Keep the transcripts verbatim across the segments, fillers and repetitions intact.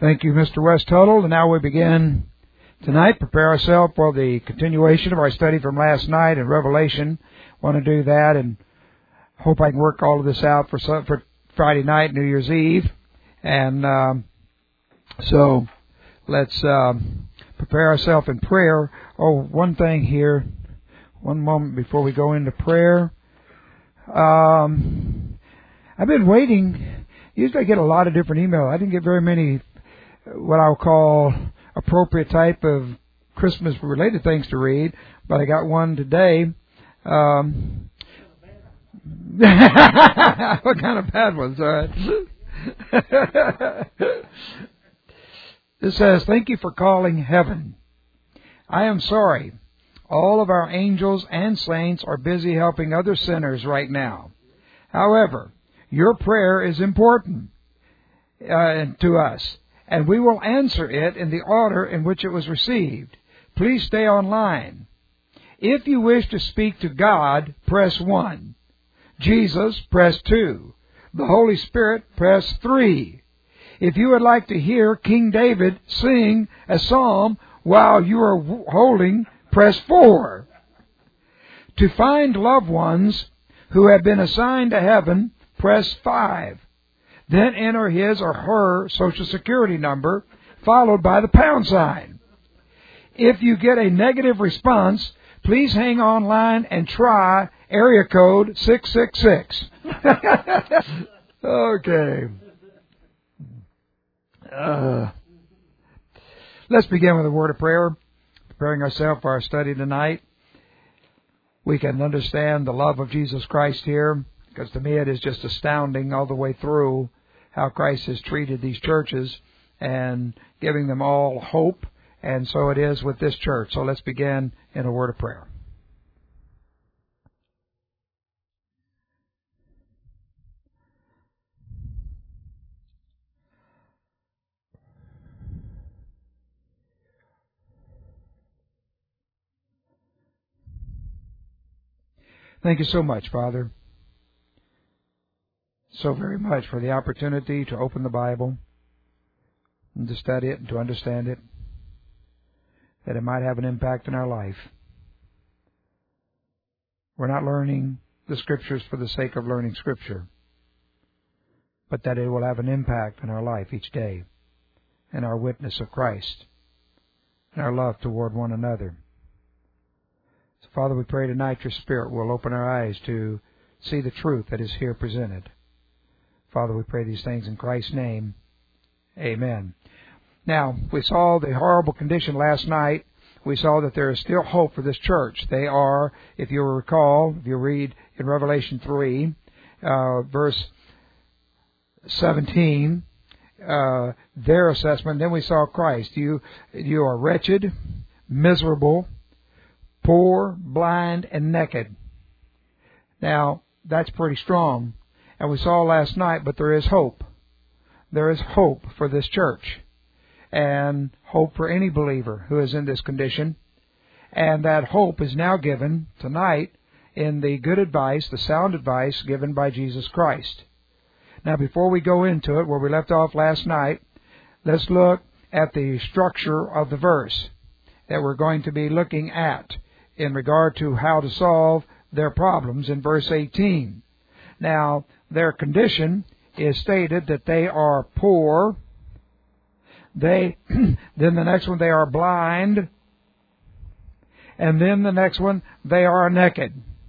Thank you, Mister West Tuttle. And now we begin tonight. Prepare ourselves for the continuation of our study from last night in Revelation. Want to do that and hope I can work all of this out for for Friday night, New Year's Eve. And um, so let's um, prepare ourselves in prayer. Oh, one thing here. One moment before we go into prayer. Um, I've been waiting. Usually I get a lot of different emails. I didn't get very many what I'll call appropriate type of Christmas-related things to read, but I got one today. Um, what kind of bad ones? All right. It says, "Thank you for calling heaven. I am sorry. All of our angels and saints are busy helping other sinners right now. However, your prayer is important uh, to us, and we will answer it in the order in which it was received. Please stay online. If you wish to speak to God, press one. Jesus, press two. The Holy Spirit, press three. If you would like to hear King David sing a psalm while you are holding, press four. To find loved ones who have been assigned to heaven, press five. Then enter his or her Social Security number, followed by the pound sign. If you get a negative response, please hang online and try area code six six six. Okay. Uh, let's begin with a word of prayer, preparing ourselves for our study tonight. We can understand the love of Jesus Christ here, because to me it is just astounding all the way through how Christ has treated these churches and giving them all hope. And so it is with this church. So let's begin in a word of prayer. Thank you so much, Father, so very much for the opportunity to open the Bible and to study it and to understand it, that it might have an impact in our life. We're not learning the Scriptures for the sake of learning Scripture, but that it will have an impact in our life each day, in our witness of Christ, and our love toward one another. So, Father, we pray tonight your Spirit will open our eyes to see the truth that is here presented. Father, we pray these things in Christ's name. Amen. Now, we saw the horrible condition last night. We saw that there is still hope for this church. They are, if you recall, if you read in Revelation three, uh, verse seventeen, uh, their assessment. Then we saw Christ. You, you are wretched, miserable, poor, blind, and naked. Now, that's pretty strong. And we saw last night, but there is hope. There is hope for this church. And hope for any believer who is in this condition. And that hope is now given tonight in the good advice, the sound advice given by Jesus Christ. Now, before we go into it, where we left off last night, let's look at the structure of the verse that we're going to be looking at in regard to how to solve their problems in verse eighteen. Now, their condition is stated that they are poor. They, then the next one, they are blind. And then the next one, they are naked.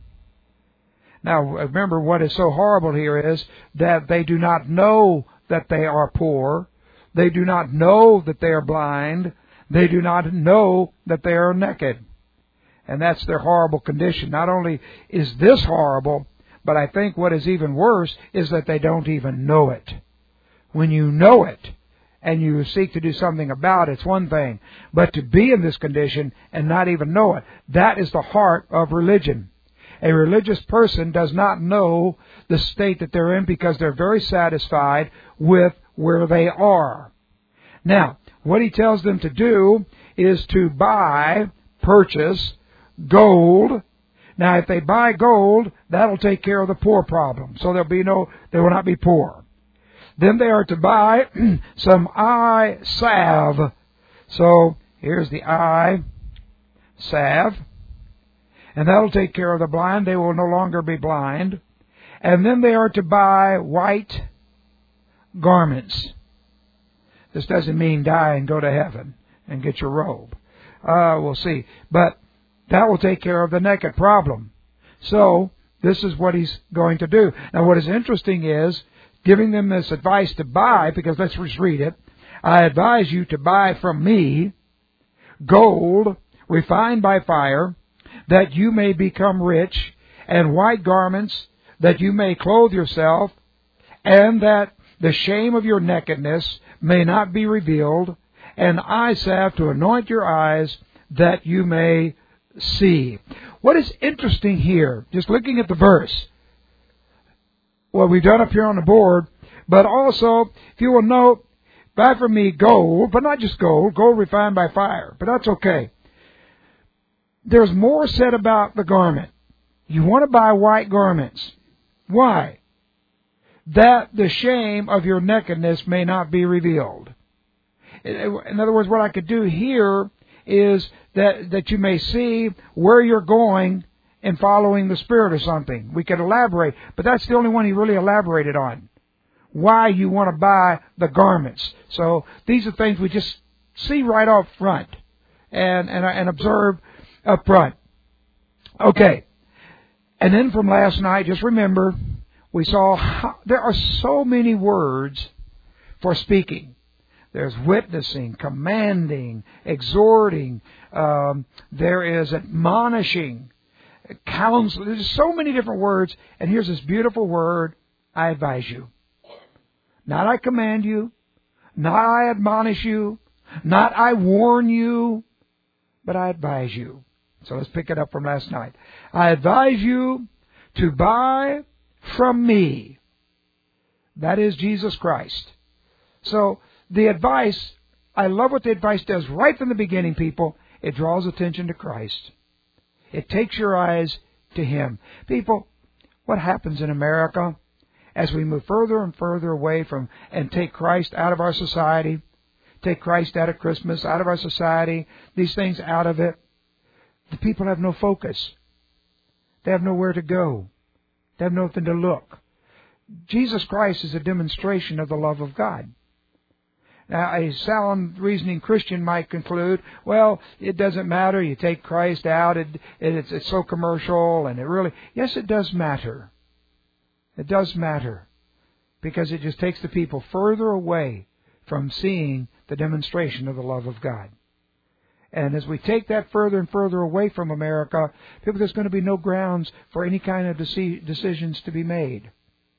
Now, remember what is so horrible here is that they do not know that they are poor. They do not know that they are blind. They do not know that they are naked. And that's their horrible condition. Not only is this horrible, but I think what is even worse is that they don't even know it. When you know it and you seek to do something about it, it's one thing. But to be in this condition and not even know it, that is the heart of religion. A religious person does not know the state that they're in because they're very satisfied with where they are. Now, what he tells them to do is to buy, purchase gold. Now, if they buy gold, that'll take care of the poor problem. So there'll be no, they will not be poor. Then they are to buy some eye salve. So here's the eye salve. And that'll take care of the blind. They will no longer be blind. And then they are to buy white garments. This doesn't mean die and go to heaven and get your robe. Uh, we'll see. But that will take care of the naked problem. So this is what he's going to do. Now what is interesting is giving them this advice to buy, because let's just read it. I advise you to buy from me gold refined by fire, that you may become rich, and white garments, that you may clothe yourself, and that the shame of your nakedness may not be revealed, and eye salve to anoint your eyes, that you may see. What is interesting here, just looking at the verse, what we've done up here on the board, but also, if you will note, buy from me gold, but not just gold, gold refined by fire, but that's okay. There's more said about the garment. You want to buy white garments. Why? That the shame of your nakedness may not be revealed. In other words, what I could do here is that, that you may see where you're going in following the Spirit or something. We could elaborate, but that's the only one he really elaborated on. Why you want to buy the garments. So these are things we just see right off front and, and, and observe up front. Okay. And then from last night, just remember, we saw how, there are so many words for speaking. There's witnessing, commanding, exhorting. Um, there is admonishing, counsel. There's so many different words. And here's this beautiful word, I advise you. Not I command you, not I admonish you, not I warn you, but I advise you. So let's pick it up from last night. I advise you to buy from me. That is Jesus Christ. So the advice, I love what the advice does right from the beginning, people. It draws attention to Christ. It takes your eyes to Him. People, what happens in America as we move further and further away from and take Christ out of our society, take Christ out of Christmas, out of our society, these things out of it, the people have no focus. They have nowhere to go. They have nothing to look. Jesus Christ is a demonstration of the love of God. Now, a sound reasoning Christian might conclude, well, it doesn't matter. You take Christ out. It, it, it's, it's so commercial. And it really, yes, it does matter. It does matter. Because it just takes the people further away from seeing the demonstration of the love of God. And as we take that further and further away from America, people, there's going to be no grounds for any kind of deci- decisions to be made.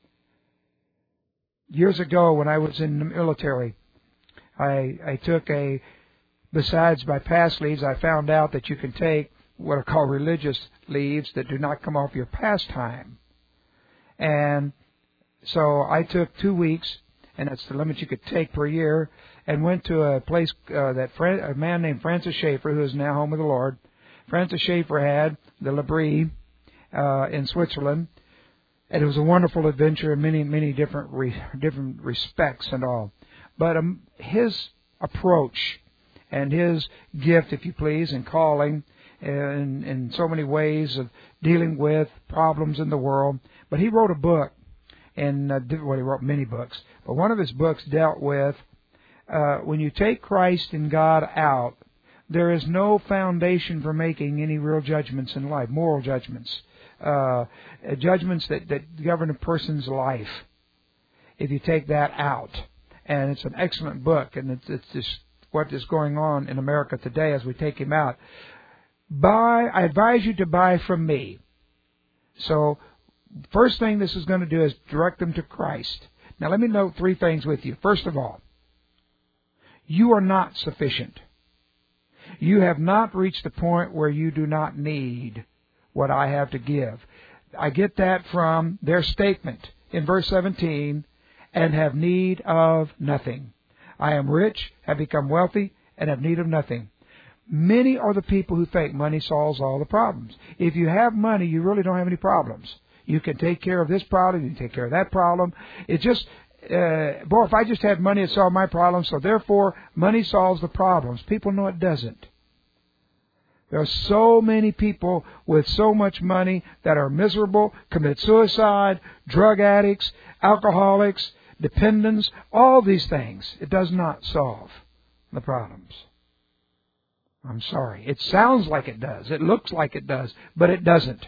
Years ago, when I was in the military, I, I took a, besides my past leaves, I found out that you can take what are called religious leaves that do not come off your pastime. And so I took two weeks, and that's the limit you could take per year, and went to a place uh, that Fran- a man named Francis Schaeffer, who is now home with the Lord. Francis Schaeffer had the L'Abri uh, in Switzerland, and it was a wonderful adventure in many, many different re- different respects and all. But um, his approach and his gift, if you please, and calling in, in so many ways of dealing with problems in the world. But he wrote a book, and uh, well, he wrote many books, but one of his books dealt with uh, when you take Christ and God out, there is no foundation for making any real judgments in life, moral judgments, uh, judgments that, that govern a person's life, if you take that out. And it's an excellent book, and it's, it's just what is going on in America today as we take him out. Buy, I advise you to buy from me. So, first thing this is going to do is direct them to Christ. Now, let me note three things with you. First of all, you are not sufficient. You have not reached the point where you do not need what I have to give. I get that from their statement in verse seventeen, and have need of nothing. I am rich, have become wealthy, and have need of nothing. Many are the people who think money solves all the problems. If you have money, you really don't have any problems. You can take care of this problem, you can take care of that problem. It just, uh, boy, if I just had money, it solved my problems, so therefore money solves the problems. People know it doesn't. There are so many people with so much money that are miserable, commit suicide, drug addicts, alcoholics, dependents, all these things. It does not solve the problems. I'm sorry. It sounds like it does. It looks like it does, but it doesn't.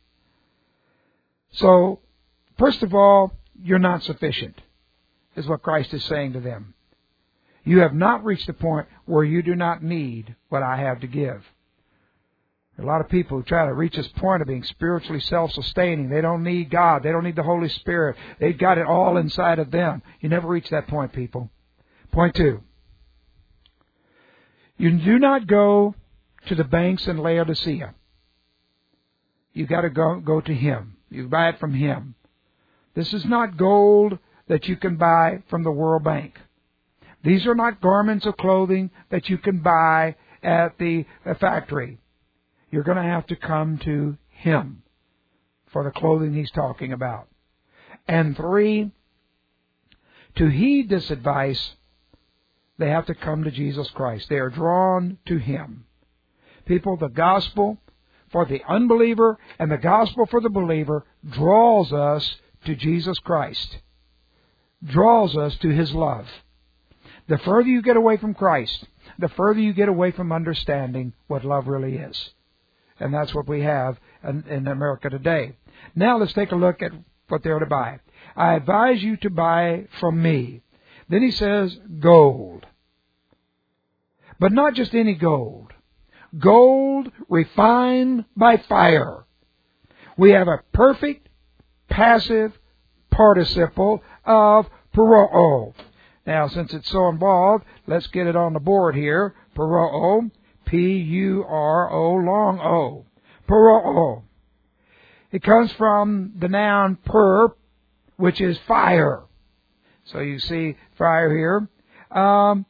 So, first of all, you're not sufficient, is what Christ is saying to them. You have not reached the point where you do not need what I have to give. A lot of people who try to reach this point of being spiritually self-sustaining. They don't need God. They don't need the Holy Spirit. They've got it all inside of them. You never reach that point, people. Point two. You do not go to the banks in Laodicea. You've got to go, go to Him. You buy it from Him. This is not gold that you can buy from the World Bank. These are not garments of clothing that you can buy at the factory. You're going to have to come to Him for the clothing He's talking about. And three, to heed this advice, they have to come to Jesus Christ. They are drawn to Him. People, the gospel for the unbeliever and the gospel for the believer draws us to Jesus Christ. Draws us to His love. The further you get away from Christ, the further you get away from understanding what love really is. And that's what we have in, in America today. Now let's take a look at what they're to buy. I advise you to buy from me. Then he says gold. But not just any gold. Gold refined by fire. We have a perfect passive participle of puroo. Now, since it's so involved, let's get it on the board here. Puroo. P U R O long O. Puroo. It comes from the noun pur, which is fire. So you see fire here. Um,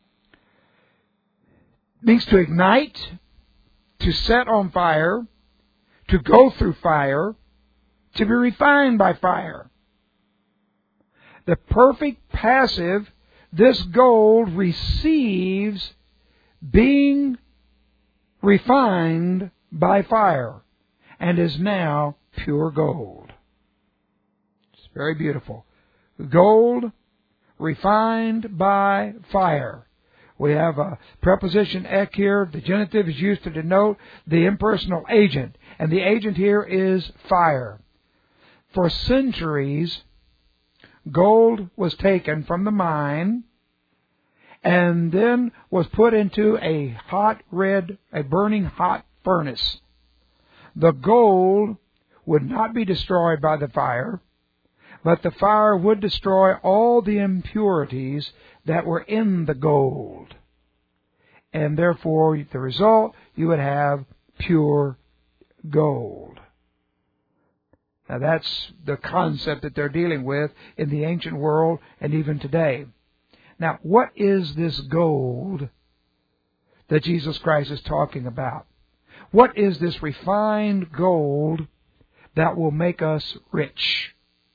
means to ignite, to set on fire, to go through fire, to be refined by fire. The perfect passive, this gold receives being refined by fire and is now pure gold. It's very beautiful. Gold refined by fire. We have a preposition ek here. The genitive is used to denote the impersonal agent, and the agent here is fire. For centuries, gold was taken from the mine and then was put into a hot red, a burning hot furnace. The gold would not be destroyed by the fire, but the fire would destroy all the impurities that were in the gold. And therefore, the result, you would have pure gold. Now that's the concept that they're dealing with in the ancient world and even today. Now, what is this gold that Jesus Christ is talking about? What is this refined gold that will make us rich?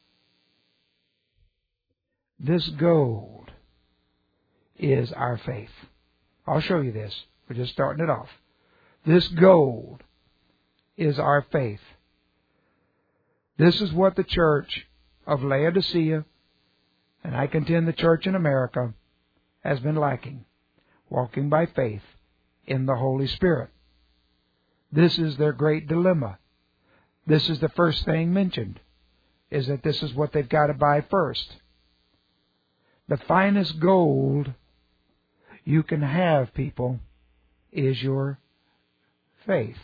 This gold is our faith. I'll show you this. We're just starting it off. This gold is our faith. This is what the church of Laodicea, and I contend the church in America, has been lacking. Walking by faith in the Holy Spirit. This is their great dilemma. This is the first thing mentioned, is that this is what they've got to buy first. The finest gold you can have, people, is your faith.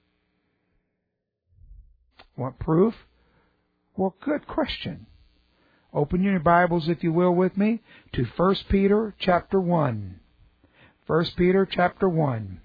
Want proof? Well, good question. Open your Bibles, if you will, with me to First Peter chapter one. First Peter chapter one.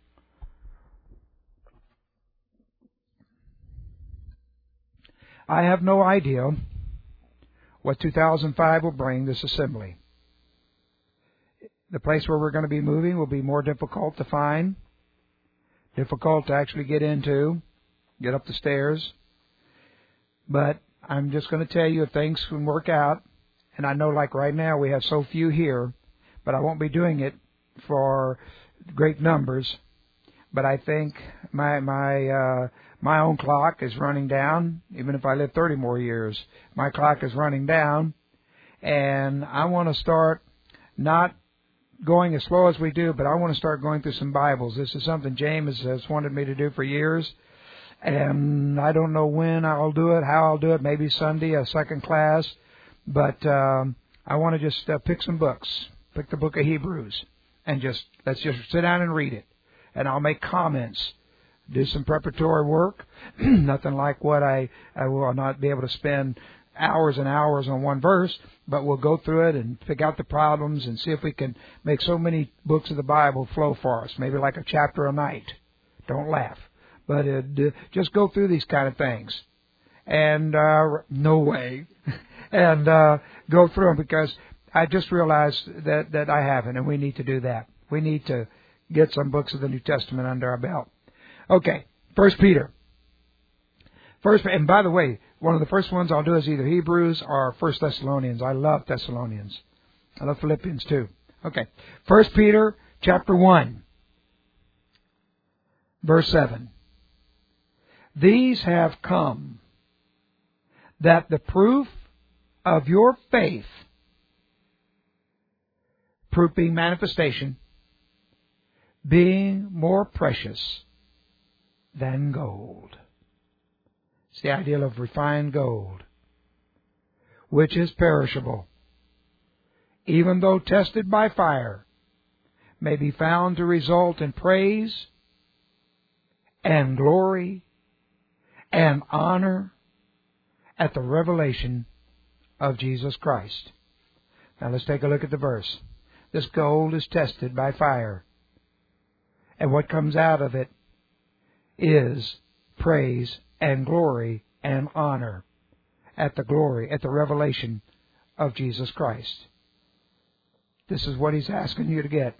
I have no idea what two thousand five will bring this assembly. The place where we're going to be moving will be more difficult to find, difficult to actually get into, get up the stairs. But I'm just going to tell you, if things can work out, And I know like right now we have so few here, but I won't be doing it for great numbers. But I think my my uh, my own clock is running down. Even if I live thirty more years, my clock is running down. And I want to start not going as slow as we do, but I want to start going through some Bibles. This is something James has wanted me to do for years. And I don't know when I'll do it, how I'll do it, maybe Sunday, a second class. But um, I want to just uh, pick some books, pick the book of Hebrews, and just let's just sit down and read it. And I'll make comments, do some preparatory work. Nothing like what I, I will not be able to spend hours and hours on one verse, but we'll go through it and pick out the problems and see if we can make so many books of the Bible flow for us, maybe like a chapter a night. Don't laugh. But uh, just go through these kind of things. And uh, no way. and uh, go through them, because I just realized that, that I haven't, and we need to do that. We need to get some books of the New Testament under our belt. Okay, First Peter. First, and by the way, one of the first ones I'll do is either Hebrews or First Thessalonians. I love Thessalonians. I love Philippians too. Okay, First Peter chapter one, verse seven. These have come, that the proof of your faith, proof being manifestation, being more precious than gold. It's the ideal of refined gold, which is perishable, even though tested by fire, may be found to result in praise and glory and honor at the revelation of Jesus Christ. Now let's take a look at the verse. This gold is tested by fire, and what comes out of it is praise and glory and honor at the glory, at the revelation of Jesus Christ. This is what He's asking you to get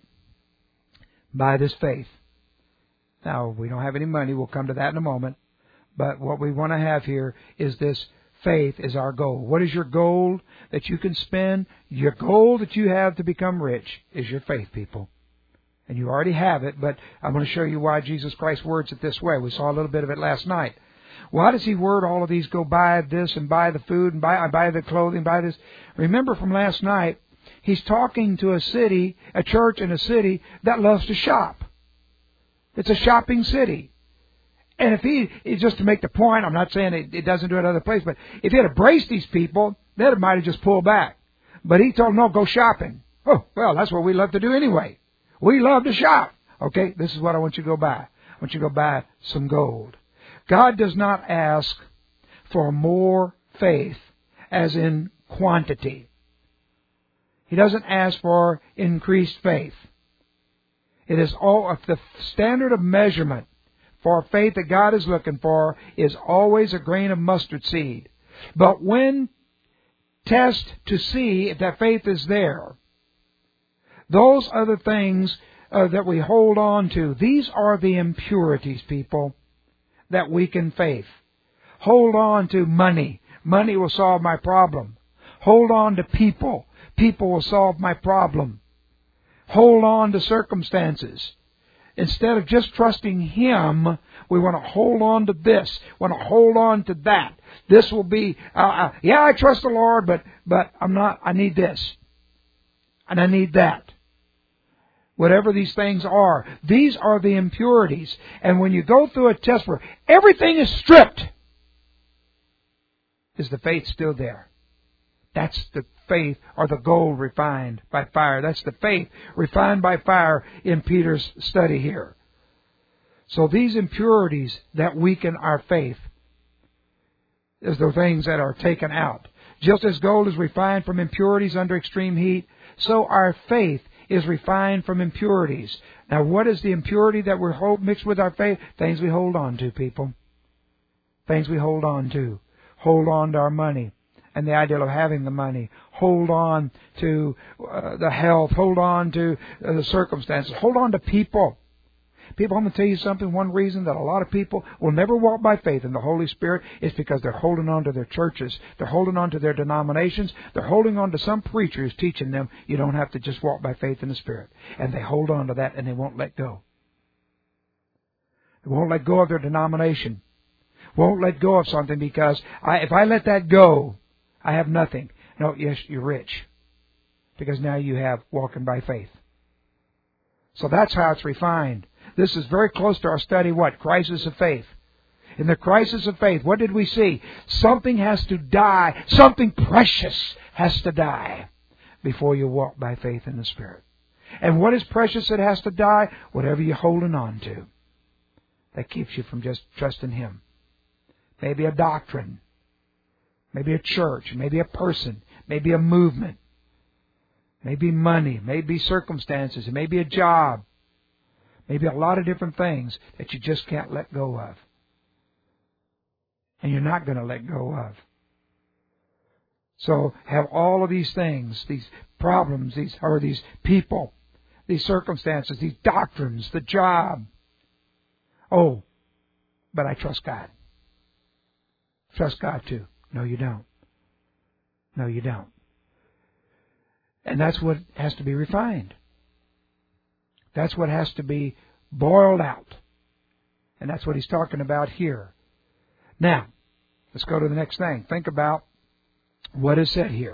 by this faith. Now, we don't have any money. We'll come to that in a moment. But what we want to have here is this faith is our goal. What is your goal that you can spend? Your goal that you have to become rich is your faith, people. And you already have it, but I'm going to show you why Jesus Christ words it this way. We saw a little bit of it last night. Why does He word all of these? Go buy this and buy the food and buy, buy the clothing, buy this. Remember from last night, He's talking to a city, a church in a city that loves to shop. It's a shopping city. And if he, just to make the point, I'm not saying it, it doesn't do it other places, but if he had embraced these people, they might have just pulled back. But He told them, no, go shopping. Oh, well, that's what we love to do anyway. We love to shop. Okay, this is what I want you to go buy. I want you to go buy some gold. God does not ask for more faith, as in quantity. He doesn't ask for increased faith. It is all the standard of measurement for faith that God is looking for is always a grain of mustard seed. But when test to see if that faith is there, those other things uh, that we hold on to, these are the impurities, people, that weaken faith. Hold on to money. Money will solve my problem. Hold on to people. People will solve my problem. Hold on to circumstances. Instead of just trusting Him, we want to hold on to this. Want to hold on to that. This will be, uh, uh, yeah, I trust the Lord, but but I'm not. I need this, and I need that. Whatever these things are, these are the impurities. And when you go through a test where everything is stripped, is the faith still there? That's the faith, or the gold refined by fire. That's the faith refined by fire in Peter's study here. So these impurities that weaken our faith is the things that are taken out. Just as gold is refined from impurities under extreme heat, so our faith is refined from impurities. Now, what is the impurity that we're hold, mixed with our faith? Things we hold on to, people. Things we hold on to. Hold on to our money and the ideal of having the money. Hold on to uh, the health. Hold on to uh, the circumstances. Hold on to people. People, I'm going to tell you something. One reason that a lot of people will never walk by faith in the Holy Spirit is because they're holding on to their churches. They're holding on to their denominations. They're holding on to some preacher who's teaching them you don't have to just walk by faith in the Spirit. And they hold on to that and they won't let go. They won't let go of their denomination. Won't let go of something because I, if I let that go, I have nothing. No, yes, you're rich. Because now you have walking by faith. So that's how it's refined. This is very close to our study, what? Crisis of faith. In the crisis of faith, what did we see? Something has to die. Something precious has to die before you walk by faith in the Spirit. And what is precious that has to die? Whatever you're holding on to. That keeps you from just trusting Him. Maybe a doctrine. Maybe a church. Maybe a person. Maybe a movement. Maybe money, maybe circumstances, it may be a job, maybe a lot of different things that you just can't let go of. And you're not going to let go of. So have all of these things, these problems, these or these people, these circumstances, these doctrines, the job. Oh, but I trust God. Trust God too. No, you don't. No, you don't. And that's what has to be refined. That's what has to be boiled out. And that's what he's talking about here. Now, let's go to the next thing. Think about what is said here.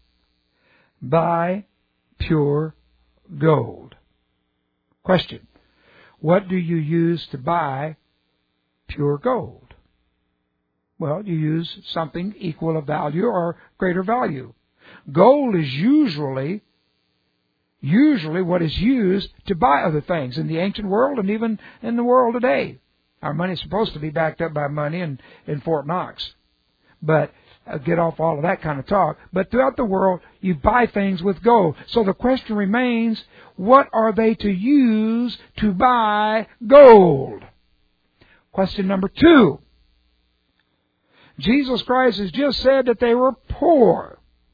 Buy pure gold. Question. What do you use to buy pure gold? Well, you use something equal of value or greater value. Gold is usually, usually what is used to buy other things in the ancient world and even in the world today. Our money is supposed to be backed up by money in, in Fort Knox. But uh, get off all of that kind of talk. But throughout the world, you buy things with gold. So the question remains, what are they to use to buy gold? Question number two. Jesus Christ has just said that they were poor.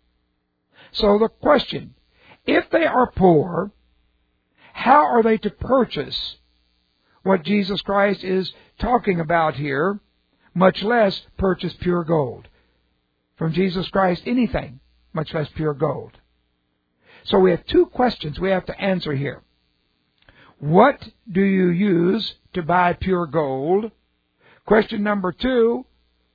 So the question, if they are poor, how are they to purchase what Jesus Christ is talking about here, much less purchase pure gold? From Jesus Christ, anything, much less pure gold. So we have two questions we have to answer here. What do you use to buy pure gold? Question number two,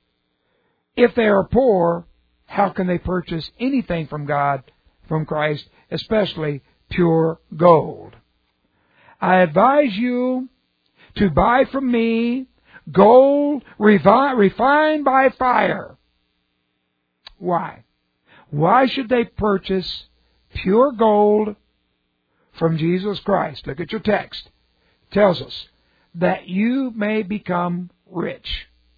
if they are poor, how can they purchase anything from God, from Christ, especially pure gold? I advise you to buy from me gold revi- refined by fire. Why? Why should they purchase pure gold from Jesus Christ? Look at your text. It tells us that you may become rich.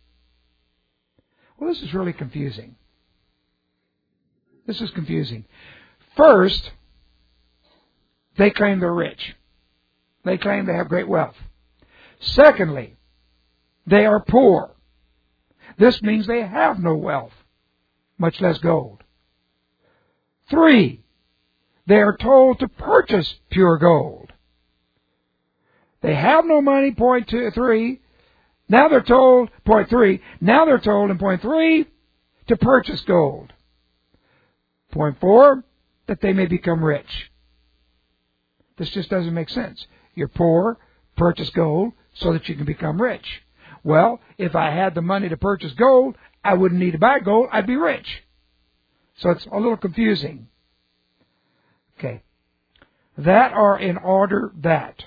Well, this is really confusing. This is confusing. First, they claim they're rich. They claim they have great wealth. Secondly, they are poor. This means they have no wealth, much less gold. Three, they are told to purchase pure gold. They have no money, point two, three. Now they're told, point three, now they're told in point three to purchase gold. Point four, that they may become rich. This just doesn't make sense. You're poor, purchase gold so that you can become rich. Well, if I had the money to purchase gold, I wouldn't need to buy gold, I'd be rich. So it's a little confusing. Okay. That are in order that.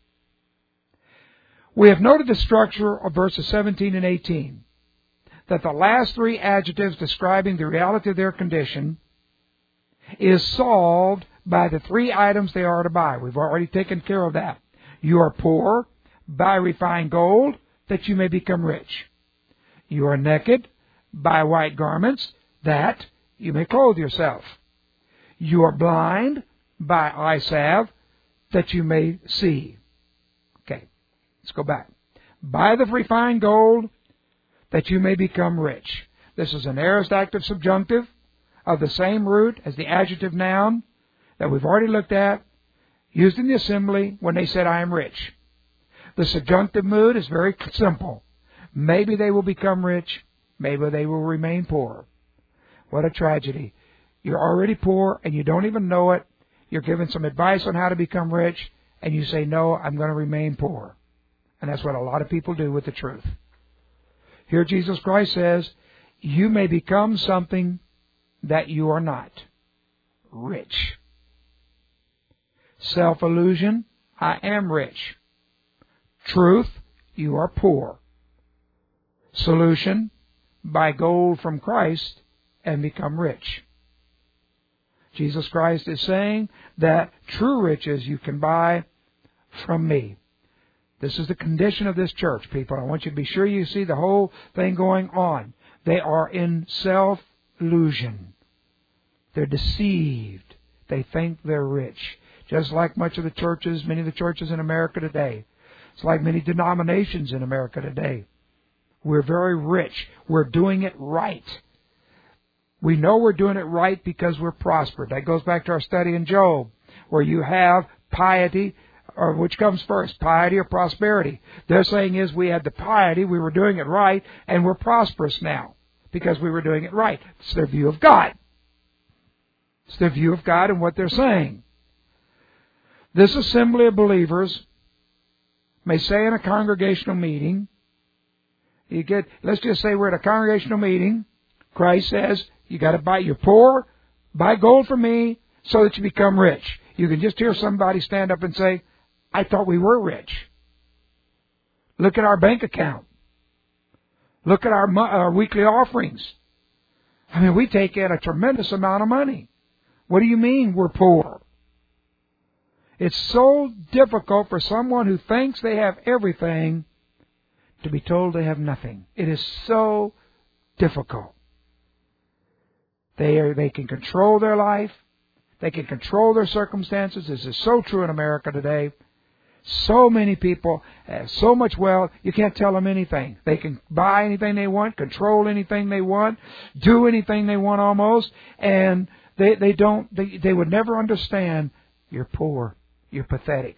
We have noted the structure of verses seventeen and eighteen. That the last three adjectives describing the reality of their condition is solved by the three items they are to buy. We've already taken care of that. You are poor, buy refined gold, that you may become rich. You are naked, buy white garments, that you may clothe yourself. You are blind, buy eye salve, that you may see. Okay, let's go back. Buy the refined gold, that you may become rich. This is an aorist active subjunctive of the same root as the adjective noun that we've already looked at, used in the assembly when they said, I am rich. The subjunctive mood is very simple. Maybe they will become rich. Maybe they will remain poor. What a tragedy. You're already poor and you don't even know it. You're given some advice on how to become rich, and you say, no, I'm going to remain poor. And that's what a lot of people do with the truth. Here Jesus Christ says, you may become something that you are not. Rich. Self-illusion, I am rich. Truth, you are poor. Solution, buy gold from Christ and become rich. Jesus Christ is saying that true riches you can buy from me. This is the condition of this church, people. I want you to be sure you see the whole thing going on. They are in self-illusion. They're deceived. They think they're rich. Just like much of the churches, many of the churches in America today. It's like many denominations in America today. We're very rich. We're doing it right. We know we're doing it right because we're prospered. That goes back to our study in Job, where you have piety, or which comes first, piety or prosperity. Their saying is we had the piety, we were doing it right, and we're prosperous now because we were doing it right. It's their view of God. It's their view of God and what they're saying. This assembly of believers may say in a congregational meeting, you get, let's just say we're at a congregational meeting. Christ says, you got to buy, you're poor, buy gold from me so that you become rich. You can just hear somebody stand up and say, I thought we were rich. Look at our bank account. Look at our, our weekly offerings. I mean, we take in a tremendous amount of money. What do you mean we're poor? It's so difficult for someone who thinks they have everything to be told they have nothing. It is so difficult. They are, they can control their life. They can control their circumstances. This is so true in America today. So many people have so much wealth, you can't tell them anything. They can buy anything they want, control anything they want, do anything they want almost, and they, they don't, they, they would never understand, you're poor, you're pathetic.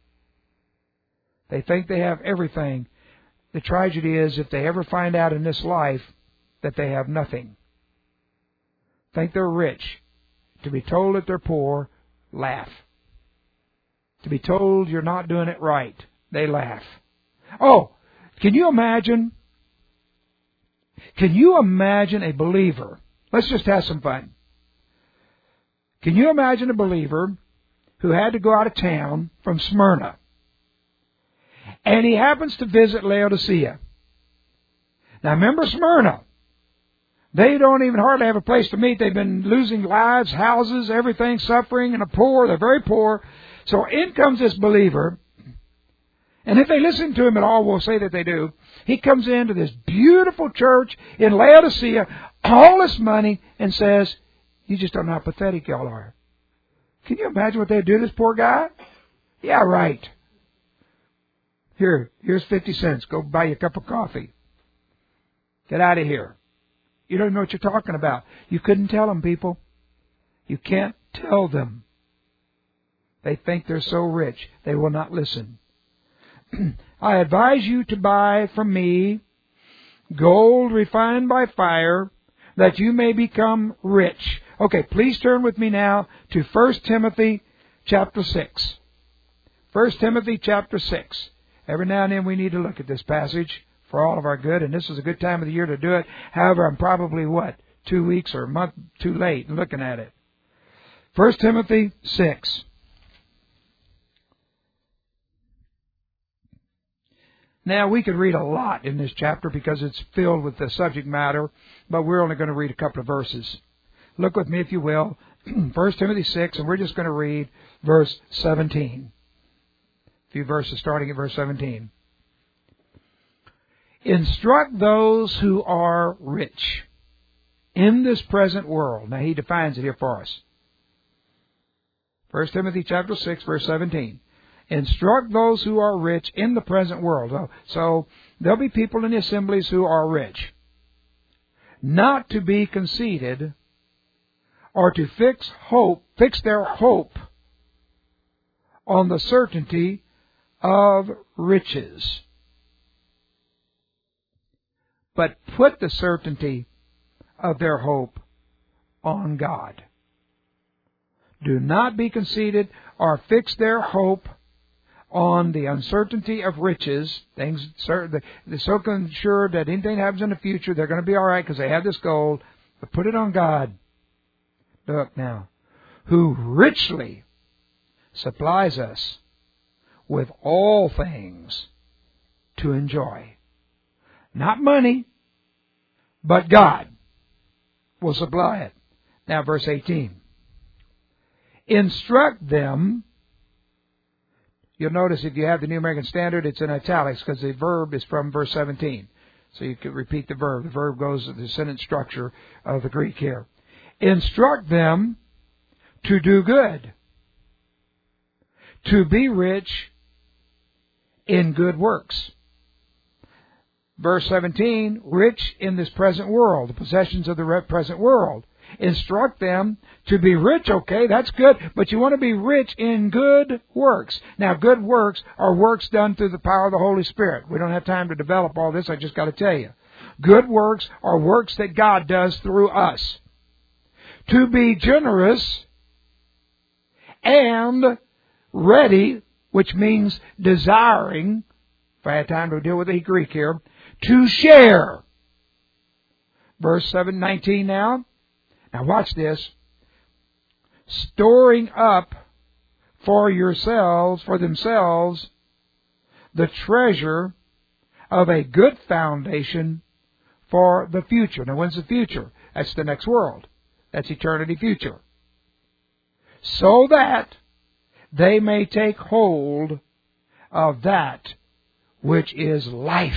They think they have everything. The tragedy is if they ever find out in this life that they have nothing, think they're rich, to be told that they're poor, laugh. To be told you're not doing it right, they laugh. Oh, can you imagine? Can you imagine a believer? Let's just have some fun. Can you imagine a believer who had to go out of town from Smyrna, and he happens to visit Laodicea? Now remember Smyrna. They don't even hardly have a place to meet. They've been losing lives, houses, everything, suffering, and are poor. They're very poor. So in comes this believer, and if they listen to him at all, we'll say that they do. He comes into this beautiful church in Laodicea, all this money, and says, you just don't know how pathetic y'all are. Can you imagine what they'd do to this poor guy? Yeah, right. Here, here's fifty cents. Go buy you a cup of coffee. Get out of here. You don't know what you're talking about. You couldn't tell them, people. You can't tell them. They think they're so rich, they will not listen. I advise you to buy from me gold refined by fire, that you may become rich. Okay, please turn with me now to First Timothy chapter six. First Timothy chapter six. Every now and then we need to look at this passage for all of our good, and this is a good time of the year to do it. However, I'm probably, what, two weeks or a month too late in looking at it. First Timothy six. Now, we could read a lot in this chapter because it's filled with the subject matter, but we're only going to read a couple of verses. Look with me, if you will, First Timothy six, and we're just going to read verse seventeen. A few verses starting at verse seventeen. Instruct those who are rich in this present world. Now, he defines it here for us. First Timothy chapter six, verse seventeen. Instruct those who are rich in the present world. So there'll be people in the assemblies who are rich. Not to be conceited, or to fix hope, fix their hope on the certainty of riches, but put the certainty of their hope on God. Do not be conceited or fix their hope on the uncertainty of riches. Things they're so sure that anything happens in the future, they're going to be all right because they have this gold. But put it on God. Look now, who richly supplies us with all things to enjoy. Not money, but God will supply it. Now, verse eighteen. Instruct them. You'll notice if you have the New American Standard, it's in italics because the verb is from verse seventeen. So you can repeat the verb. The verb goes to the sentence structure of the Greek here. Instruct them to do good, to be rich in good works. Verse seventeen, rich in this present world, the possessions of the present world. Instruct them to be rich, okay, that's good, but you want to be rich in good works. Now, good works are works done through the power of the Holy Spirit. We don't have time to develop all this, I just got to tell you. Good works are works that God does through us. To be generous and ready, which means desiring, if I had time to deal with the Greek here, to share. Verse seven nineteen now. Now watch this. Storing up for yourselves, for themselves, the treasure of a good foundation for the future. Now when's the future? That's the next world. That's eternity future. So that they may take hold of that which is life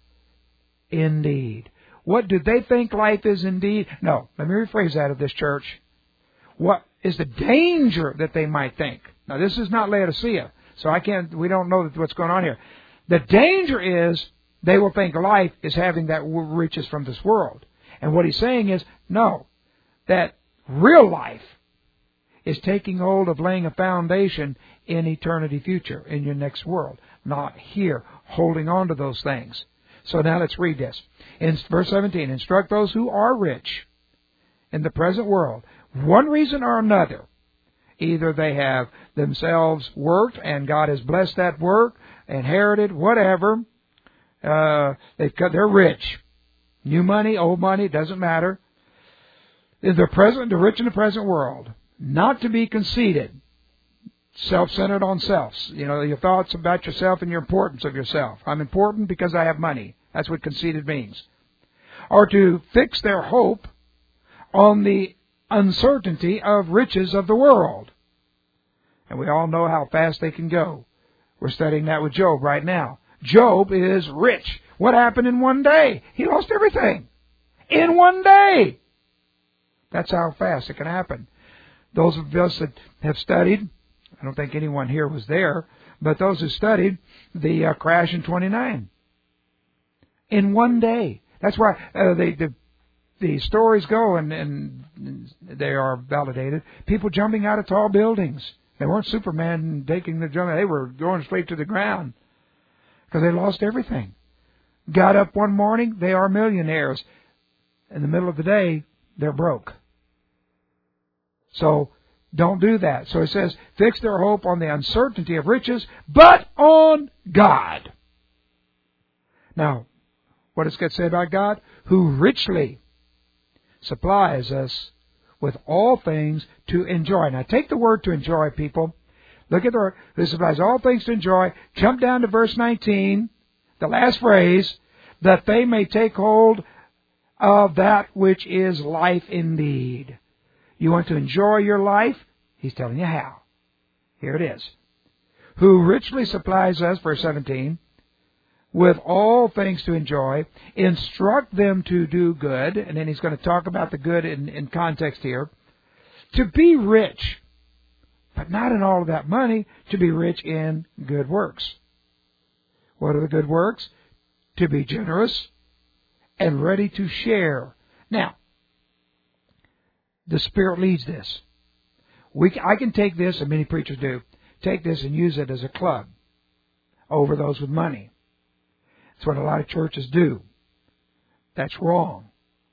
indeed. What do they think life is indeed? No, let me rephrase that of this church. What is the danger that they might think? Now, this is not Laodicea, so I can't. We don't know what's going on here. The danger is they will think life is having that riches from this world. And what he's saying is, no, that real life is taking hold of laying a foundation in eternity future, in your next world, not here, holding on to those things. So now let's read this. In verse seventeen, instruct those who are rich in the present world, one reason or another. Either they have themselves worked and God has blessed that work, inherited, whatever. Uh, they've got, they're rich. New money, old money, doesn't matter. In the present, the rich in the present world, not to be conceited, self-centered on self. You know, your thoughts about yourself and your importance of yourself. I'm important because I have money. That's what conceited means. Or to fix their hope on the uncertainty of riches of the world. And we all know how fast they can go. We're studying that with Job right now. Job is rich. What happened in one day? He lost everything. In one day. That's how fast it can happen. Those of us that have studied, I don't think anyone here was there, but those who studied the uh, crash in twenty-nine. In one day. That's why uh, the, the the stories go, and, and they are validated. People jumping out of tall buildings. They weren't Superman taking the jump. They were going straight to the ground because they lost everything. Got up one morning, they are millionaires. In the middle of the day, they're broke. So don't do that. So it says, fix their hope on the uncertainty of riches, but on God. Now, what does God say about God? Who richly supplies us with all things to enjoy. Now, take the word to enjoy, people. Look at the word. Who supplies all things to enjoy. Jump down to verse nineteen, the last phrase, that they may take hold of that which is life indeed. You want to enjoy your life? He's telling you how. Here it is. Who richly supplies us, verse seventeen, with all things to enjoy, instruct them to do good, and then he's going to talk about the good in, in context here, to be rich, but not in all of that money, to be rich in good works. What are the good works? To be generous and ready to share. Now, the Spirit leads this. We, I can take this, and many preachers do, take this and use it as a club. over those with money. That's what a lot of churches do. That's wrong.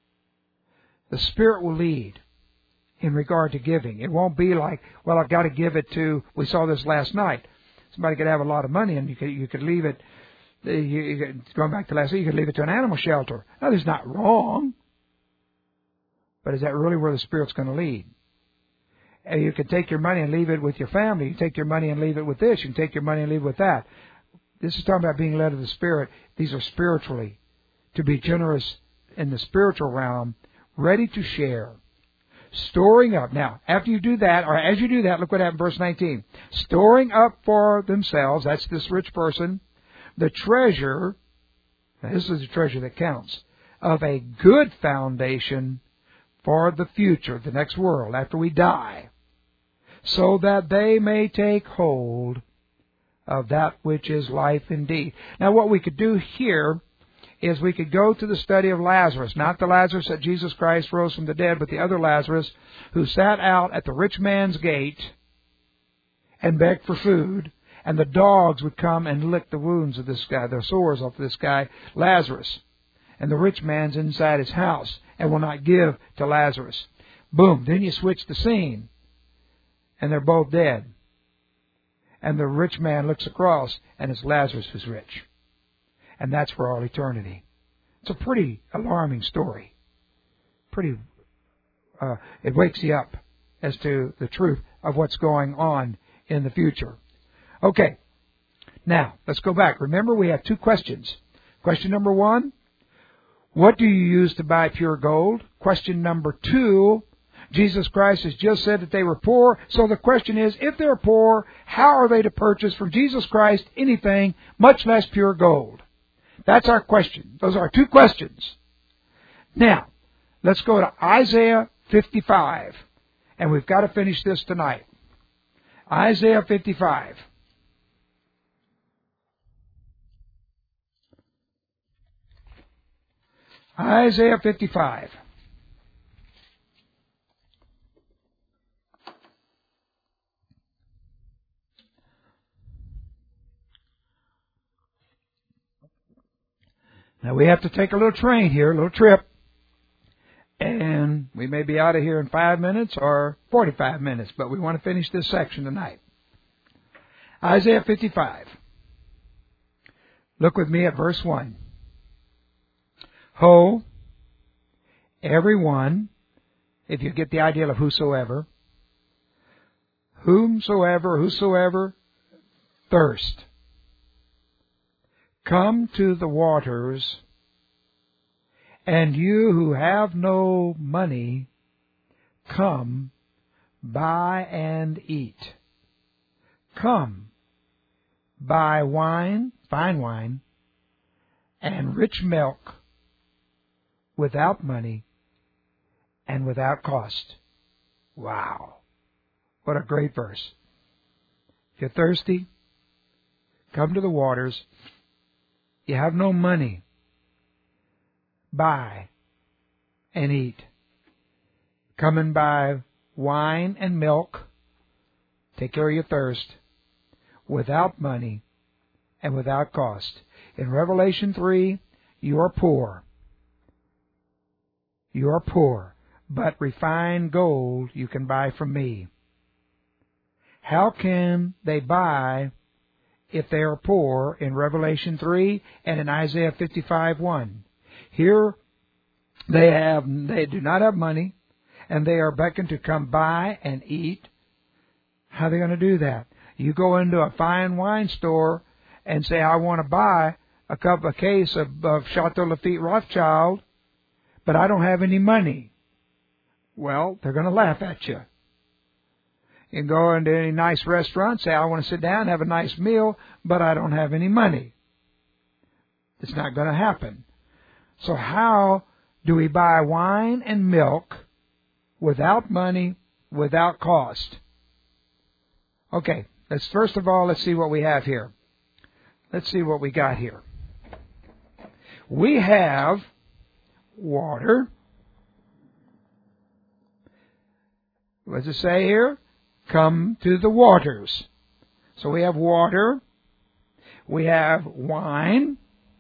The Spirit will lead in regard to giving. It won't be like, well, I've got to give it to, we saw this last night. Somebody could have a lot of money and you could, you could leave it, you, you, going back to last week, you could leave it to an animal shelter. Now, that's not wrong. But is that really where the Spirit's going to lead? And you can take your money and leave it with your family. You can take your money and leave it with this. You can take your money and leave it with that. This is talking about being led of the Spirit. These are spiritually. To be generous in the spiritual realm, ready to share. Storing up. Now, after you do that, or as you do that, look what happened in verse nineteen. Storing up for themselves, that's this rich person, the treasure, now this is the treasure that counts, of a good foundation for the future, the next world, after we die, so that they may take hold of that which is life indeed. Now, what we could do here is we could go to the study of Lazarus, not the Lazarus that Jesus Christ rose from the dead, but the other Lazarus who sat out at the rich man's gate and begged for food, and the dogs would come and lick the wounds of this guy, the sores off of this guy, Lazarus. And the rich man's inside his house and will not give to Lazarus. Boom, then you switch the scene, and they're both dead. And the rich man looks across, and it's Lazarus who's rich. And that's for all eternity. It's a pretty alarming story. Pretty, uh, it wakes you up as to the truth of what's going on in the future. Okay, now let's go back. Remember, we have two questions. Question number one, what do you use to buy pure gold? Question number two, Jesus Christ has just said that they were poor. So the question is, if they're poor, how are they to purchase from Jesus Christ anything, much less pure gold? That's our question. Those are our two questions. Now, let's go to Isaiah fifty-five. And we've got to finish this tonight. Isaiah fifty-five. Isaiah fifty-five. Now we have to take a little train here, a little trip, and we may be out of here in five minutes or forty-five minutes, but we want to finish this section tonight. Isaiah fifty-five. Look with me at verse one. Ho, everyone, if you get the idea of whosoever, whomsoever, whosoever, thirst. Come to the waters, and you who have no money, come, buy and eat. Come, buy wine, fine wine, and rich milk, without money and without cost. Wow. What a great verse. If you're thirsty, come to the waters. You have no money, buy and eat. Come and buy wine and milk, take care of your thirst, without money and without cost. In Revelation three, you are poor. You are poor, but refined gold you can buy from me. How can they buy if they are poor in Revelation three and in Isaiah fifty-five one? Here they have, they do not have money, and they are beckoned to come buy and eat. How are they going to do that? You go into a fine wine store and say, I want to buy a cup, a case of, of Chateau Lafite Rothschild, but I don't have any money. Well, they're going to laugh at you. You can go into any nice restaurant, say, I want to sit down and have a nice meal, but I don't have any money. It's not going to happen. So how do we buy wine and milk without money, without cost? Okay, let's first of all, let's see what we have here. Let's see what we got here. We have water. What does it say here? Come to the waters. So we have water. We have wine.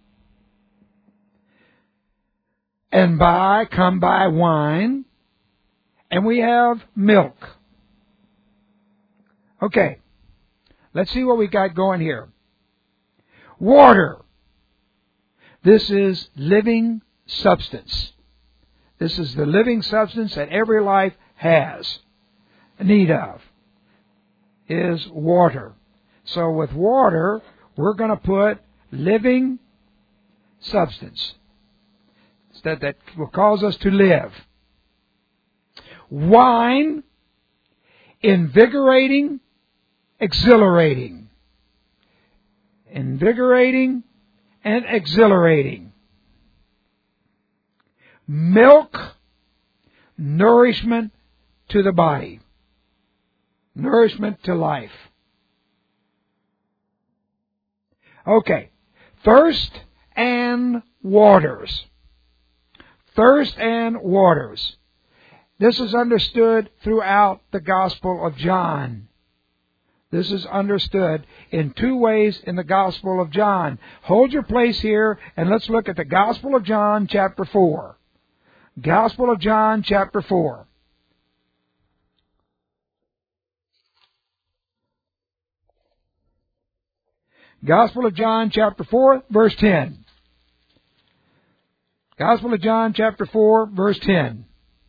And by, come by wine. And we have milk. Okay. Let's see what we got going here. Water. This is living substance. This is the living substance that every life has need of, is water. So with water, we're going to put living substance that, that will cause us to live. Wine, invigorating, exhilarating. Invigorating and exhilarating. Milk, nourishment to the body. Nourishment to life. Okay. Thirst and waters. Thirst and waters. This is understood throughout the Gospel of John. This is understood in two ways in the Gospel of John. Hold your place here and let's look at the Gospel of John chapter four. Gospel of John chapter four. Gospel of John chapter four verse ten. Gospel of John chapter four verse ten.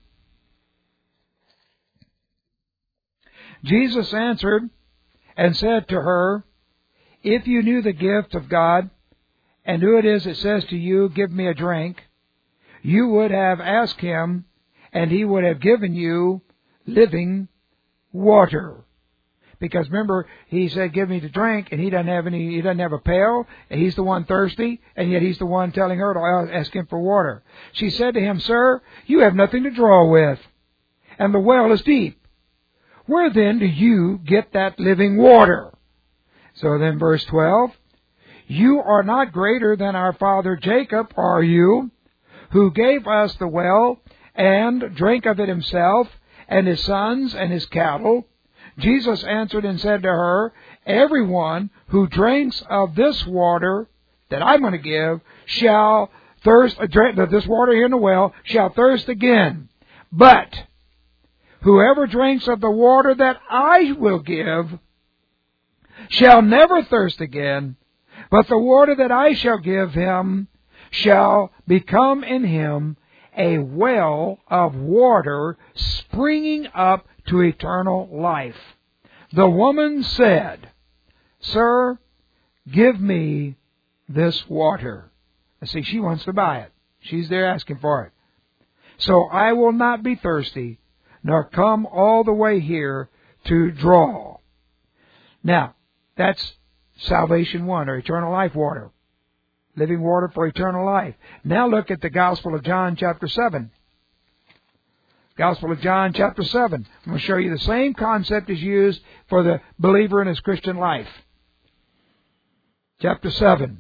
Jesus answered and said to her, if you knew the gift of God, and who it is that says to you, give me a drink, you would have asked him, and he would have given you living water. Because remember, he said, give me the drink, and he doesn't have any, he doesn't have a pail, and he's the one thirsty, and yet he's the one telling her to ask him for water. She said to him, sir, you have nothing to draw with, and the well is deep. Where then do you get that living water? So then verse twelve, you are not greater than our father Jacob, are you, who gave us the well and drank of it himself, and his sons and his cattle? Jesus answered and said to her, everyone who drinks of this water that I'm going to give shall thirst, drink this water here in the well, shall thirst again. But whoever drinks of the water that I will give shall never thirst again, but the water that I shall give him shall become in him a well of water springing up to eternal life. The woman said, sir, give me this water. See, she wants to buy it. She's there asking for it. So I will not be thirsty, nor come all the way here to draw. Now, that's salvation one, or eternal life water. Living water for eternal life. Now look at the Gospel of John chapter seven. Gospel of John chapter seven. I'm going to show you the same concept is used for the believer in his Christian life. Chapter seven.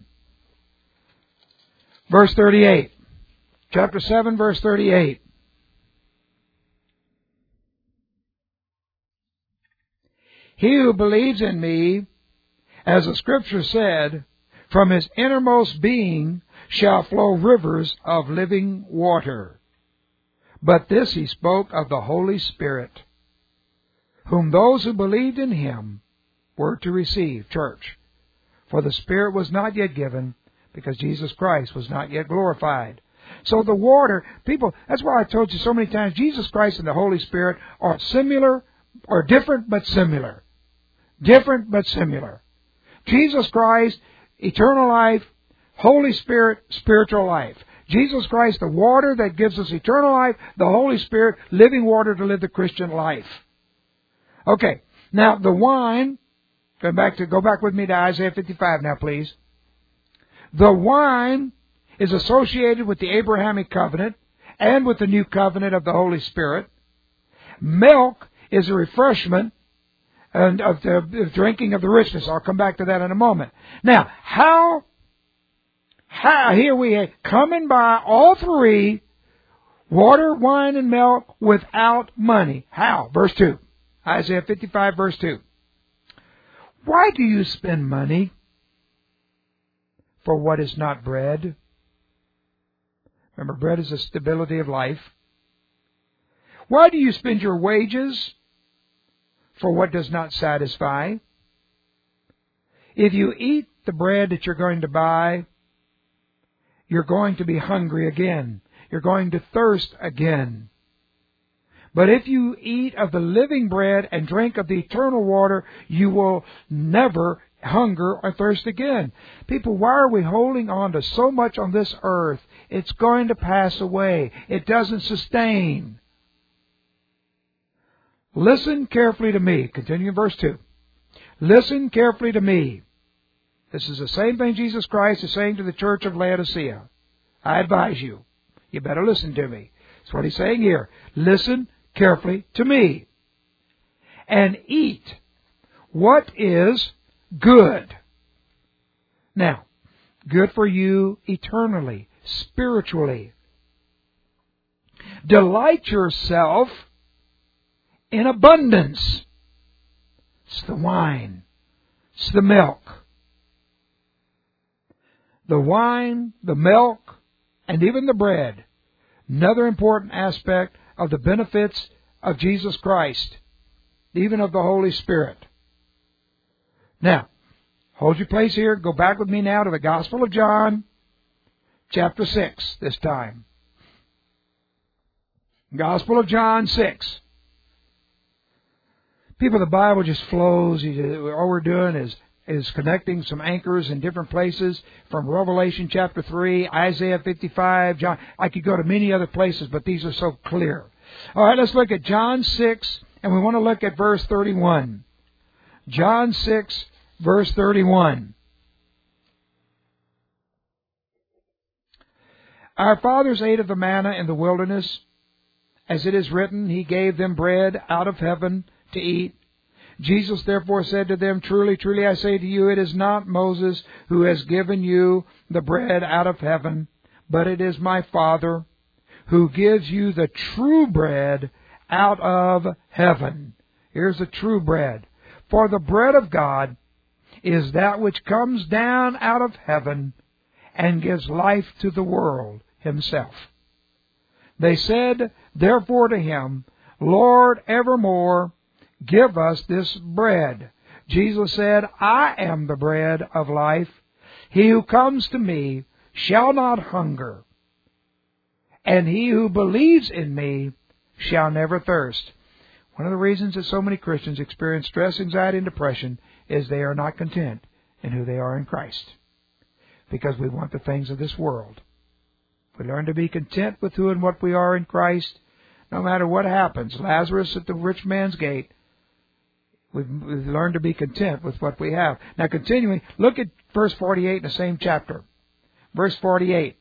Verse thirty-eight. Chapter seven, verse thirty-eight. He who believes in me, as the Scripture said, from his innermost being shall flow rivers of living water. But this he spoke of the Holy Spirit, whom those who believed in him were to receive. Church. For the Spirit was not yet given, because Jesus Christ was not yet glorified. So the water, people, that's why I told you so many times, Jesus Christ and the Holy Spirit are similar, or different but similar. Different but similar. Jesus Christ, eternal life. Holy Spirit, spiritual life. Jesus Christ, the water that gives us eternal life. The Holy Spirit, living water to live the Christian life. Okay. Now, the wine, go back to, go back with me to Isaiah fifty-five now, please. The wine is associated with the Abrahamic covenant and with the new covenant of the Holy Spirit. Milk is a refreshment and of the drinking of the richness. I'll come back to that in a moment. Now, how, how, here we are coming by all three, water, wine, and milk without money. How? Verse two. Isaiah fifty-five, verse two. Why do you spend money for what is not bread. Remember, bread is the stability of life. Why do you spend your wages for what does not satisfy? If you eat the bread that you're going to buy, you're going to be hungry again. You're going to thirst again. But if you eat of the living bread and drink of the eternal water, you will never hunger or thirst again. People, why are we holding on to so much on this earth? It's going to pass away. It doesn't sustain. Listen carefully to me. Continue in verse two. Listen carefully to me. This is the same thing Jesus Christ is saying to the church of Laodicea. I advise you. You better listen to me. That's what he's saying here. Listen carefully to me. And eat what is good. Now, good for you eternally, spiritually. Delight yourself in abundance. It's the wine. It's the milk. The wine, the milk, and even the bread. Another important aspect of the benefits of Jesus Christ, even of the Holy Spirit. Now, hold your place here. Go back with me now to the Gospel of John, chapter six this time. Gospel of John six. People, the Bible just flows. All we're doing is, is connecting some anchors in different places from Revelation chapter three, Isaiah fifty-five, John. I could go to many other places, but these are so clear. All right, let's look at John six, and we want to look at verse thirty-one. John six, verse thirty-one. Our fathers ate of the manna in the wilderness. As it is written, He gave them bread out of heaven to eat. Jesus therefore said to them, Truly, truly, I say to you, it is not Moses who has given you the bread out of heaven, but it is my Father who gives you the true bread out of heaven. Here's the true bread. For the bread of God is that which comes down out of heaven and gives life to the world Himself. They said, therefore to Him, Lord, evermore give us this bread. Jesus said, I am the bread of life. He who comes to me shall not hunger, and he who believes in me shall never thirst. One of the reasons that so many Christians experience stress, anxiety, and depression is they are not content in who they are in Christ, because we want the things of this world. If we learn to be content with who and what we are in Christ, no matter what happens. Lazarus at the rich man's gate, we've, we've learned to be content with what we have. Now continuing, look at verse forty-eight in the same chapter. Verse forty-eight.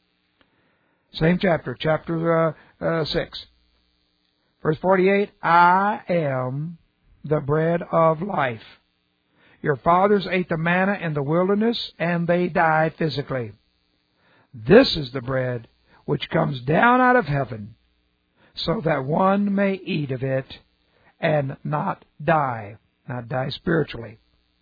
Same chapter, chapter uh, uh, six. Verse forty-eight, I am the bread of life. Your fathers ate the manna in the wilderness, and they died physically. This is the bread which comes down out of heaven, so that one may eat of it and not die, not die spiritually.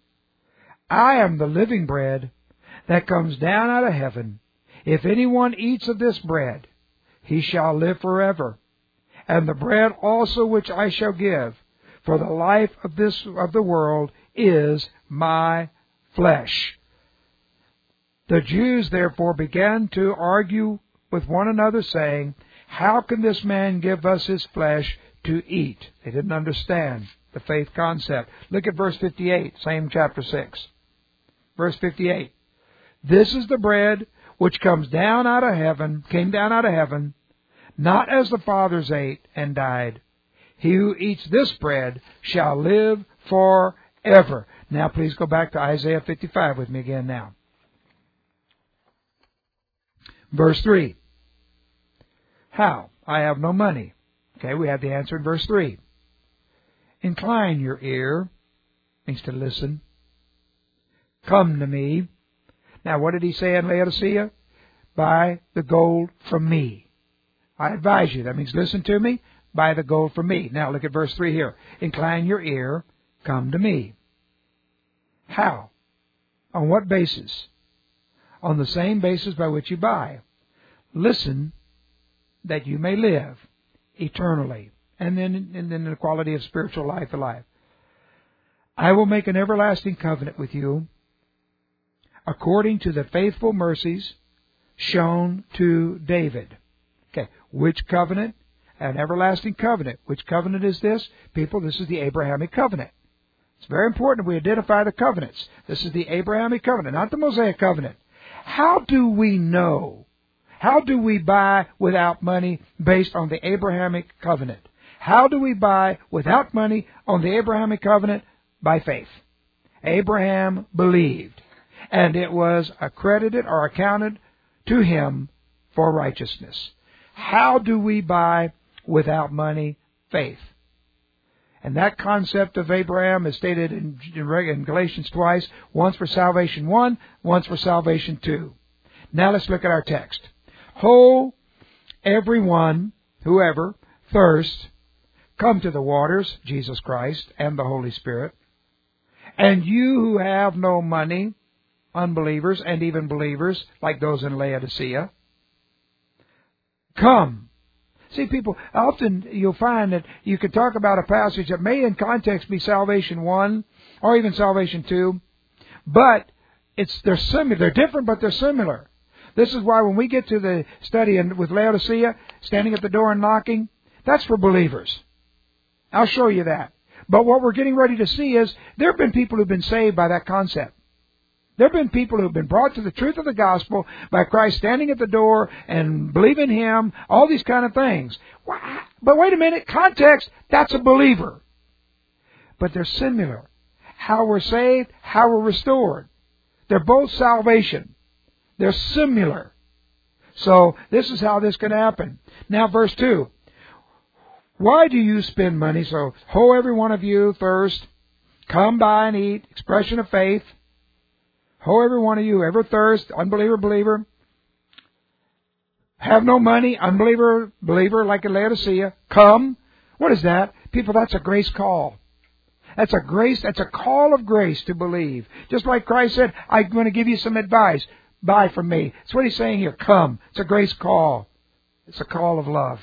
I am the living bread that comes down out of heaven. If anyone eats of this bread, he shall live forever. And the bread also which I shall give for the life of this of the world is my flesh. The Jews therefore began to argue with one another, saying, How can this man give us his flesh to eat? They didn't understand the faith concept. Look at verse fifty-eight, same chapter six. Verse fifty-eight. This is the bread which comes down out of heaven, came down out of heaven, not as the fathers ate and died. He who eats this bread shall live forever. Now please go back to Isaiah fifty-five with me again now. Verse three. How? I have no money. Okay, we have the answer in verse three. Incline your ear, means to listen. Come to me. Now what did he say in Laodicea? Buy the gold from me. I advise you. That means listen to me. Buy the gold from me. Now look at verse three here. Incline your ear. Come to me. How? On what basis? on the same basis by which you buy. Listen, that you may live eternally. And then, and then the quality of spiritual life alive. I will make an everlasting covenant with you, according to the faithful mercies shown to David. Okay, which covenant? An everlasting covenant. Which covenant is this? People, this is the Abrahamic covenant. It's very important we identify the covenants. This is the Abrahamic covenant, not the Mosaic covenant. How do we know? How do we buy without money based on the Abrahamic covenant? How do we buy without money on the Abrahamic covenant? By faith. Abraham believed, and it was accredited or accounted to him for righteousness. How do we buy without money? Faith. And that concept of Abraham is stated in, in Galatians twice, once for salvation one, once for salvation two. Now let's look at our text. Ho, everyone, whoever, thirst, come to the waters, Jesus Christ, and the Holy Spirit. And you who have no money, unbelievers and even believers, like those in Laodicea, come. See, people, often you'll find that you can talk about a passage that may in context be Salvation one or even Salvation two, but it's they're similar. They're different, but they're similar. This is why when we get to the study in, with Laodicea, standing at the door and knocking, that's for believers. I'll show you that. But what we're getting ready to see is there have been people who've been saved by that concept. There have been people who have been brought to the truth of the gospel by Christ standing at the door and believing Him, all these kind of things. But wait a minute, context, that's a believer. But they're similar. How we're saved, how we're restored. They're both salvation. They're similar. So this is how this can happen. Now verse two. Why do you spend money? So, ho, every one of you, thirst, come buy and eat, expression of faith. Ho, every one of you, ever thirst, unbeliever, believer. Have no money, unbeliever, believer, like in Laodicea. Come. What is that? People, that's a grace call. That's a grace, that's a call of grace to believe. Just like Christ said, I'm going to give you some advice. Buy from me. That's what He's saying here. Come. It's a grace call. It's a call of love.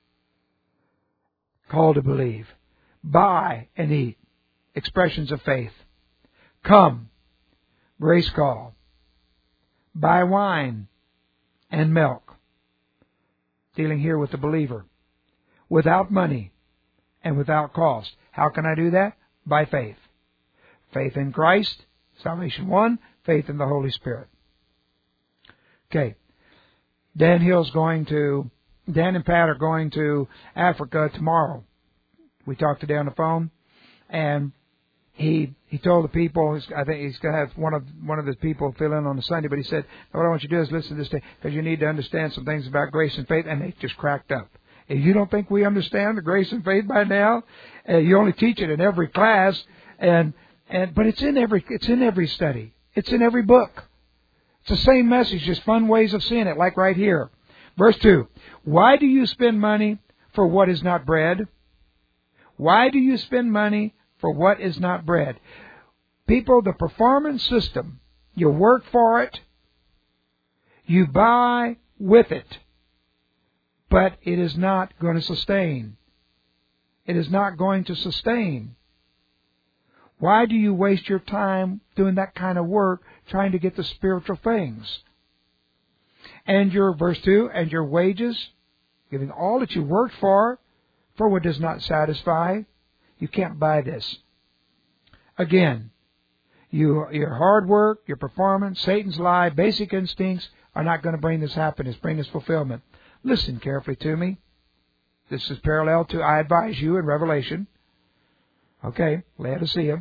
Call to believe. Buy and eat. Expressions of faith. Come. Grace call. Buy wine and milk. Dealing here with the believer. Without money and without cost. How can I do that? By faith. Faith in Christ. Salvation one. Faith in the Holy Spirit. Okay. Dan Hill's going to... Dan and Pat are going to Africa tomorrow. We talked today on the phone, and he he told the people. I think he's going to have one of one of the people fill in on the Sunday. But he said, "What I want you to do is listen to this because you need to understand some things about grace and faith." And they just cracked up. If you don't think we understand the grace and faith by now, uh, you only teach it in every class, and and but it's in every it's in every study. It's in every book. It's the same message, just fun ways of seeing it, like right here. Verse two, why do you spend money for what is not bread? Why do you spend money for what is not bread? People, the performance system, you work for it, you buy with it, but it is not going to sustain. It is not going to sustain. Why do you waste your time doing that kind of work, trying to get the spiritual things? And your, verse two, and your wages, giving all that you worked for, for what does not satisfy. You can't buy this. Again, you, your hard work, your performance, Satan's lie, basic instincts are not going to bring this happiness, bring this fulfillment. Listen carefully to me. This is parallel to, I advise you in Revelation. Okay, Laodicea.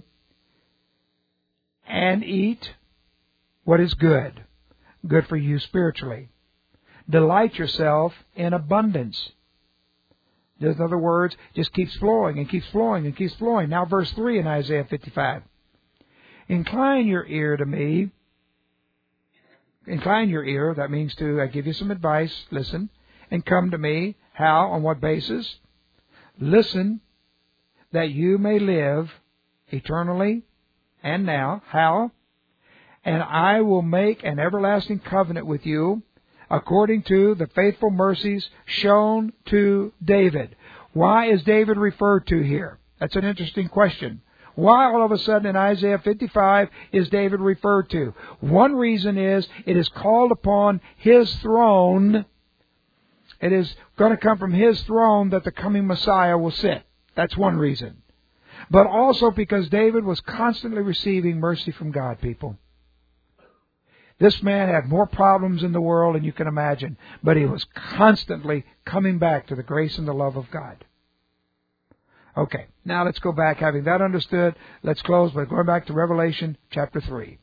And eat what is good. Good for you spiritually. Delight yourself in abundance. In other words, just keeps flowing and keeps flowing and keeps flowing. Now verse three in Isaiah fifty-five. Incline your ear to me. Incline your ear, that means to I give you some advice, listen, and come to me. How? On what basis? Listen, that you may live eternally and now. How? and I will make an everlasting covenant with you, according to the faithful mercies shown to David. Why is David referred to here? That's an interesting question. Why all of a sudden in Isaiah fifty-five is David referred to? One reason is it is called upon his throne. It is going to come from his throne that the coming Messiah will sit. That's one reason. But also because David was constantly receiving mercy from God, people. This man had more problems in the world than you can imagine, but he was constantly coming back to the grace and the love of God. Okay, now let's go back. Having that understood, let's close by going back to Revelation chapter three.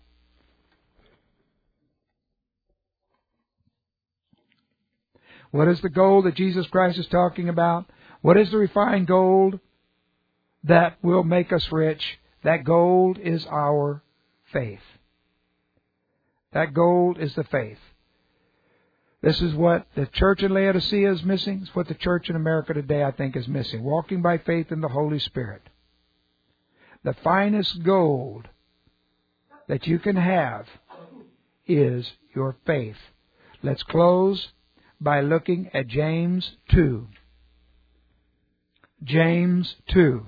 What is the gold that Jesus Christ is talking about? What is the refined gold that will make us rich? That gold is our faith. That gold is the faith. This is what the church in Laodicea is missing. It's what the church in America today, I think, is missing. Walking by faith in the Holy Spirit. The finest gold that you can have is your faith. Let's close by looking at James two. James two.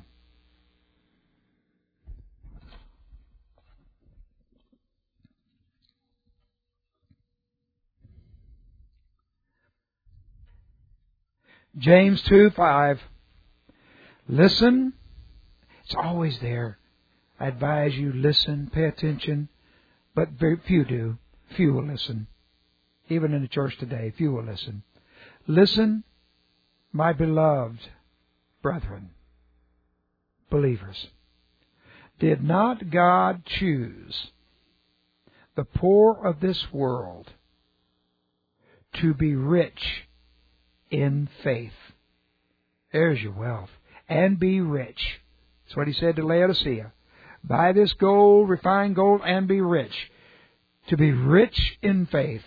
James two five. Listen. It's always there. I advise you, listen, pay attention. But very few do. Few will listen. Even in the church today, few will listen. Listen, my beloved brethren, believers. Did not God choose the poor of this world to be rich in faith? There's your wealth. And be rich. That's what he said to Laodicea. Buy this gold, refined gold, and be rich. To be rich in faith.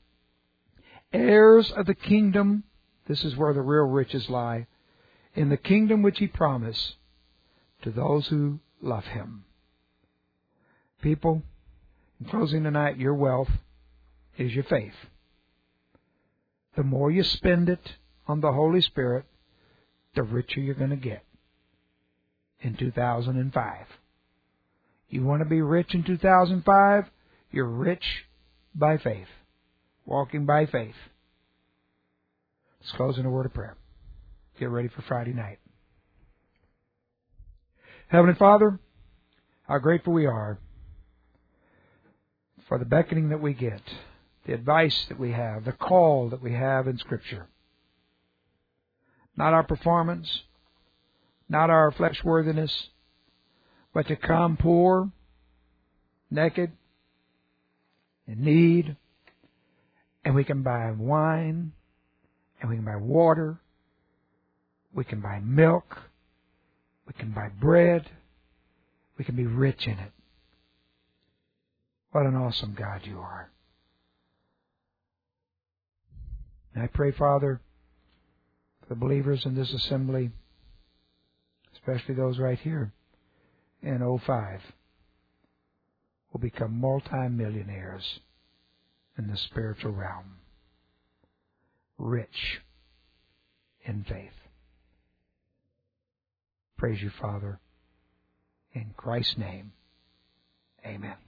Heirs of the kingdom. This is where the real riches lie. In the kingdom which he promised to those who love him. People, in closing tonight, your wealth is your faith. The more you spend it on the Holy Spirit, the richer you're going to get in two thousand five. You want to be rich in two thousand five? You're rich by faith. Walking by faith. Let's close in a word of prayer. Get ready for Friday night. Heavenly Father, how grateful we are for the beckoning that we get, the advice that we have, the call that we have in Scripture. Not our performance, not our fleshworthiness, but to come poor, naked, in need, and we can buy wine, and we can buy water, we can buy milk, we can buy bread, we can be rich in it. What an awesome God you are. And I pray, Father, for the believers in this assembly, especially those right here in oh five, will become multi-millionaires in the spiritual realm. Rich in faith. Praise you, Father. In Christ's name, amen.